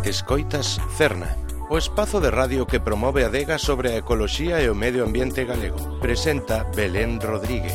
Escoitas Cerna, o espazo de radio que promove a adega sobre a ecoloxía e o medio ambiente galego. Presenta Belén Rodríguez.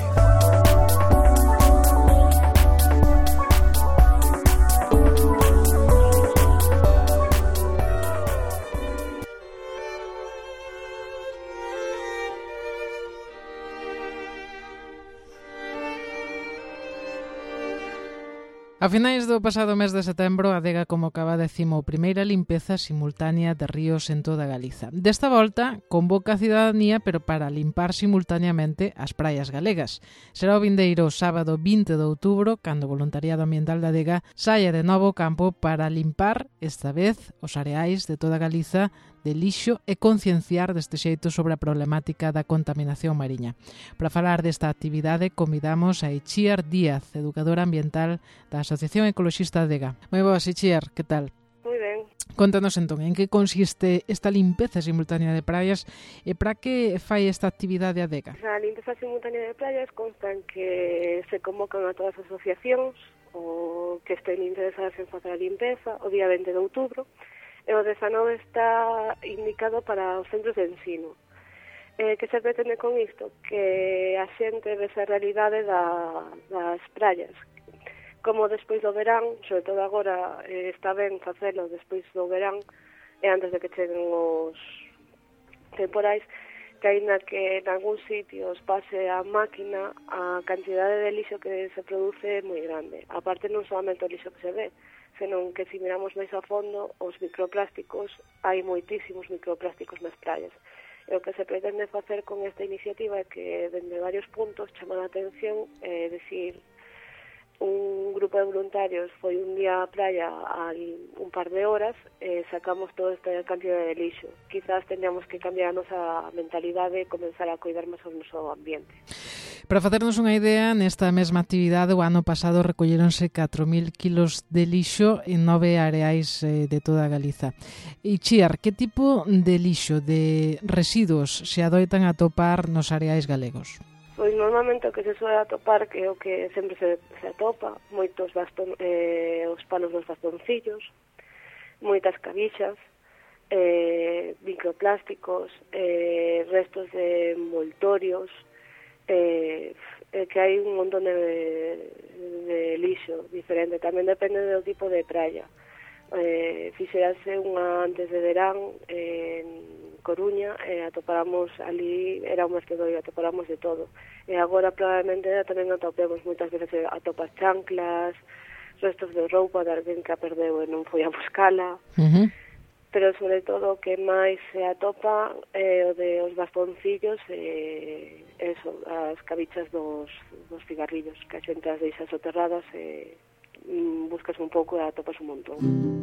A finais do pasado mes de setembro, a adega convocaba a 11ª limpeza simultánea de ríos en toda Galiza. Desta volta, convoca a cidadanía, pero para limpar simultaneamente as praias galegas. Será o vindeiro sábado 20 de outubro, cando o voluntariado ambiental da adega saia de novo ao campo para limpar, esta vez, os areais de toda Galiza de lixo e concienciar deste xeito sobre a problemática da contaminación mariña. Para falar desta actividade, convidamos a Itziar Díaz, educadora ambiental da Asociación Ecoloxista Adega. Moi boas, Itziar, que tal? Moi ben. Contanos entón, en que consiste esta limpeza simultánea de praias e para que fai esta actividade Adega? A limpeza simultánea de praias consta en que se convocan a todas as asociacións o que estén interesadas en facer a limpeza o día 20 de outubro, e o 19 está indicado para os centros de ensino. Que se pretende con isto? Que a xente ve a realidade das praias. Como despois do verán, sobre todo agora, está ben facelo despois do verán e antes de que cheguen os temporais, que aínda que en algúns sitios pase a máquina, a cantidade de lixo que se produce é moi grande. Aparte non solamente o lixo que se ve, senón que se miramos máis a fondo os microplásticos, hai moitísimos microplásticos nas praias. E o que se pretende facer con esta iniciativa é que, dende varios puntos, chamar a atención, decir, un grupo de voluntarios foi un día á praia un par de horas e sacamos toda esta cantidad de lixo. Quizás teníamos que cambiar a nosa mentalidade e comenzar a cuidar máis o noso ambiente. Para facernos unha idea, nesta mesma actividade o ano pasado recolleronse 4.000 kilos de lixo en 9 areais de toda Galiza. Itziar, que tipo de lixo, de residuos se adoitan a atopar nos areais galegos? Pois normalmente o que se suele atopar, que é o que sempre se atopa, moitos os palos dos bastoncillos, moitas cabixas, microplásticos, restos de envoltorios, que hai un montón de lixo diferente. Tamén depende do tipo de praia. Fixerase unha antes de verán en Coruña, atopáramos ali, era un mercedorio, atopáramos de todo. E agora probablemente tamén atopemos, moitas veces atopas chanclas, restos de roupa de alguén que a perdeu e non foi a buscala. Pero sobre todo o que máis se atopa é o de os bastoncillos e as cabichas dos cigarrillos, que a xente as deixa soterradas e buscas un pouco e atopas un montón.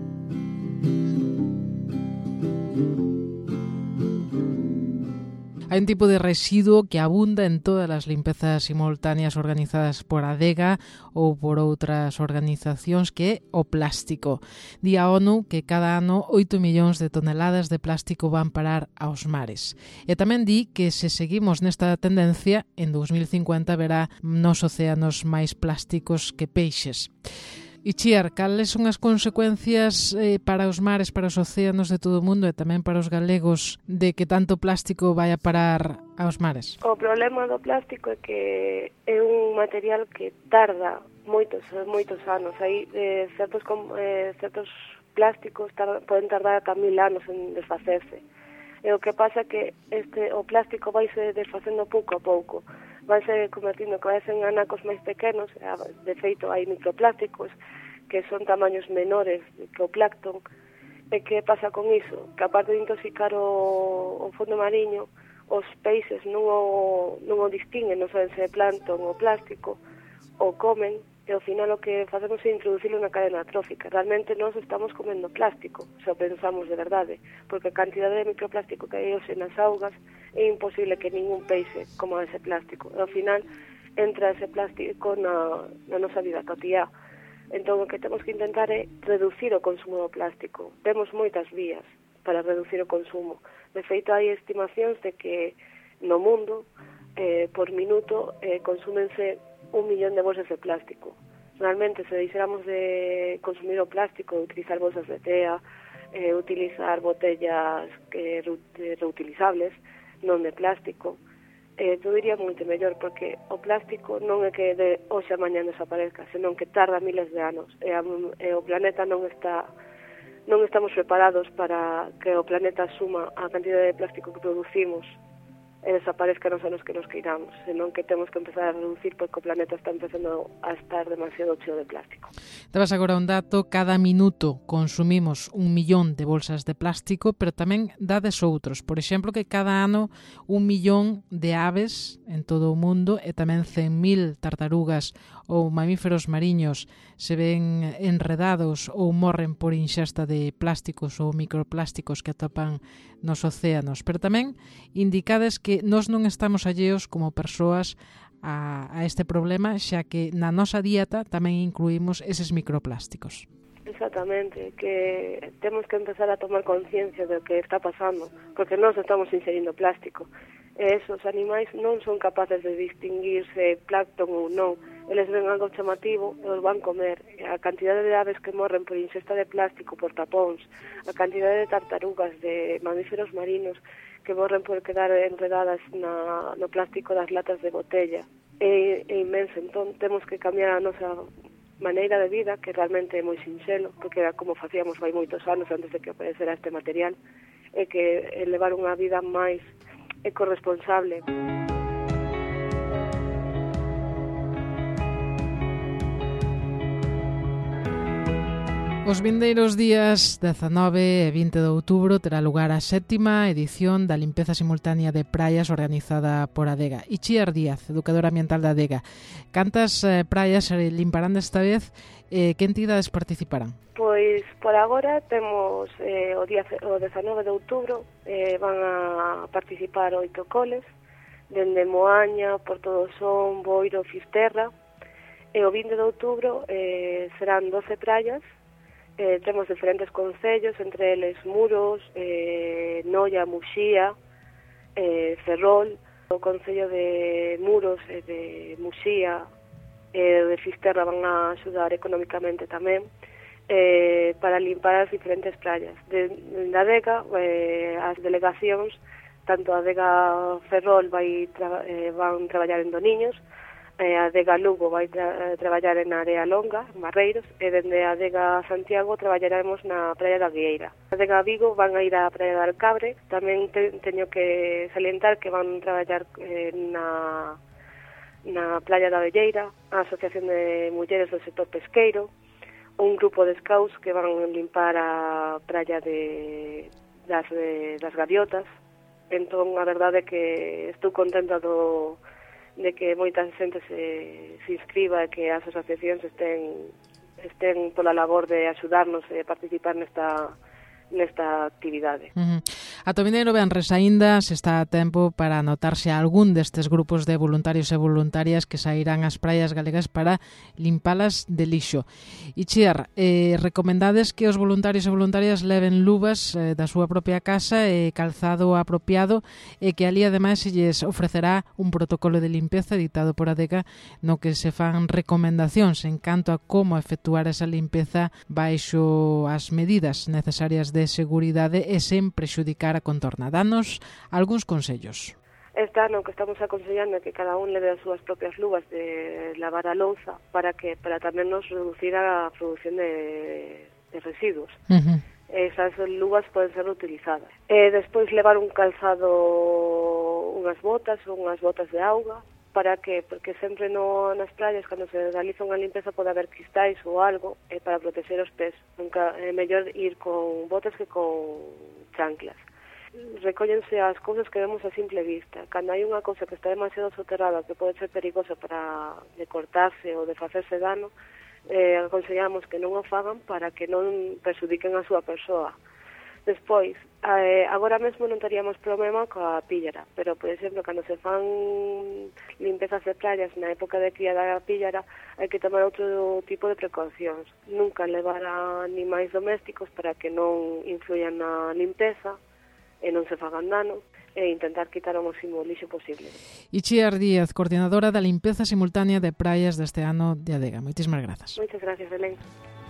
Hai un tipo de residuo que abunda en todas as limpezas simultáneas organizadas por Adega ou por outras organizacións, que é o plástico. Di a ONU que cada ano 8 millóns de toneladas de plástico van parar aos mares. E tamén di que se seguimos nesta tendencia, en 2050 verá nos océanos máis plásticos que peixes. Itziar, cales son as consecuencias para os mares, para os océanos de todo o mundo e tamén para os galegos de que tanto plástico vai a parar aos mares? O problema do plástico é que é un material que tarda moitos anos. Hai certos plásticos poden tardar ata 1000 anos en desfacerse. E o que pasa é que o plástico vai se desfacendo pouco a pouco. Vai se convertindo cada vez en anacos máis pequenos. De feito, hai microplásticos que son tamaños menores que o plancton. E que pasa con iso? Que aparte de intoxicar o fondo mariño, os peixes non o distinguen, non saben se é plancton ou plástico, o comen, e ao final o que facemos é introducirlo na cadena trófica. Realmente nós estamos comendo plástico, se o pensamos de verdade, porque a cantidade de microplástico que hai hoxe nas augas é imposible que ningún peixe coma ese plástico. E ao final entra ese plástico na nosa vida cotiá. Entón o que temos que intentar é reducir o consumo do plástico. Temos moitas vías para reducir o consumo. De feito, hai estimacións de que no mundo, por minuto, consúmense 1 millón de bolsas de plástico. Realmente, se deixáramos de consumir o plástico, de utilizar bolsas de tea, utilizar botellas reutilizables, non de plástico. Eu diría moito mellor, porque o plástico non é que de hoxe a mañá desaparezca, senón que tarda miles de anos, e o planeta non estamos preparados para que o planeta asuma a cantidade de plástico que producimos e desaparezca nos anos que nos queiramos, senón que temos que empezar a reducir porque o planeta está empezando a estar demasiado cheo de plástico. Dabas agora un dato: cada minuto consumimos 1 millón de bolsas de plástico, pero tamén dades outros. Por exemplo, que cada ano 1 millón de aves en todo o mundo e tamén 100.000 tartarugas ou mamíferos mariños se ven enredados ou morren por inxesta de plásticos ou microplásticos que atopan nos océanos. Pero tamén indicades que nós non estamos alleos como persoas a este problema, xa que na nosa dieta tamén incluímos eses microplásticos. Exactamente, que temos que empezar a tomar conciencia do que está pasando, porque nós estamos inserindo plástico. E esos animais non son capaces de distinguir se plancton ou non. Eles ven algo chamativo e os van comer. E a cantidade de aves que morren por inxesta de plástico, por tapóns, a cantidade de tartarugas, de mamíferos marinos que morren por quedar enredadas no plástico das latas de botella é inmenso. Entón temos que cambiar a nosa maneira de vida, que realmente é moi sinxelo, porque era como facíamos vai moitos anos antes de que aparecera este material, e que levar unha vida máis ecorresponsable. Os vindeiros días 19 e 20 de outubro terá lugar a 7ª edición da limpeza simultánea de praias organizada por Adega. Itziar Díaz, educadora ambiental da Adega. Cantas praias se limparán desta vez? Que entidades participarán? Pois, por agora, temos o 19 de outubro, van a participar 8 coles, dende Moaña, Porto do Son, Boiro, Fisterra, e o 20 de outubro serán 12 praias. Temos diferentes concellos, entre eles Muros, Noia, Muxía, Ferrol. O concello de Muros e de Muxía e de Fisterra van a axudar económicamente tamén para limpar as diferentes praias. Da Adega, as delegacións, tanto a Adega Ferrol van traballar en Doniños, a Adega Lugo vai traballar en Area Longa, en Barreiros, e dende a Adega Santiago traballaremos na Praia da Guieira. A Adega Vigo van a ir á Praia da Alcabre, tamén teño que salientar que van traballar na Playa da Velleira, a Asociación de Mulleres do Sector Pesqueiro, un grupo de scouts que van limpar a Praia das Gaviotas. Entón, a verdade é que estou contenta de que moita xente se inscriba e que as asociacións estén pola labor de axudarnos e participar nesta actividade. Ata o vindeiro venres aínda se está a tempo para anotarse a algún destes grupos de voluntarios e voluntarias que sairán ás praias galegas para limpalas de lixo. Itziar, recomendades que os voluntarios e voluntarias leven luvas da súa propia casa e calzado apropiado, e que ali ademais se lles ofrecerá un protocolo de limpeza dictado por Adega no que se fan recomendacións en canto a como efectuar esa limpeza baixo as medidas necesarias de seguridade e sen prexudicar a contorna. Danos algúns consellos. Este ano que estamos aconsellando é que cada un leve as súas propias luvas de lavar a louza para tamén nos reducir a produción de residuos. Esas luvas poden ser utilizadas. Despois levar un calzado, unhas botas de auga, porque sempre nas praias, cando se realiza unha limpeza, pode haber cristais ou algo para proteger os pés. Nunca é mellor ir con botas que con chanclas. Recóllense as cousas que vemos a simple vista. Cando hai unha cousa que está demasiado soterrada, que pode ser perigosa para de cortarse ou de facerse dano, aconsellamos que non o fagan para que non perjudiquen a súa persoa. Despois, agora mesmo non teríamos problema coa píllara, pero, por exemplo, cando se fan limpezas de praias na época de cría da píllara, hai que tomar outro tipo de precaucións. Nunca levar a animais domésticos para que non influyan na limpeza e non se fagan dano, e intentar quitar o máximo lixo posible. Itziar Díaz, coordinadora da limpeza simultánea de praias deste ano de Adega. Moitísimas grazas. Moitas gracias, Belén.